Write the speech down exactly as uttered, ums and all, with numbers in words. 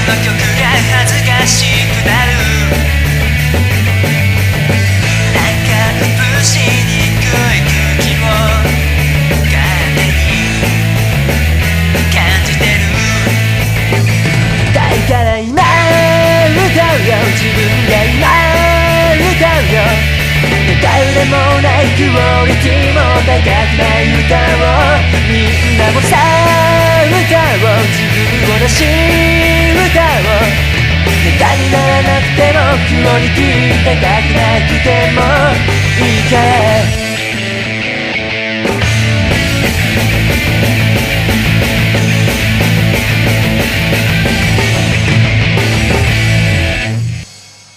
の曲が恥ずかしくなる。なんかうしにくい空気を勝手に感じてる。だから今歌うよ、自分が今歌うよ。誰でもないクオリティも高くない歌を、みんなもさ歌おう、自分を出し歌おう。ネタにならなくてもクオリティ高くなくてもいいから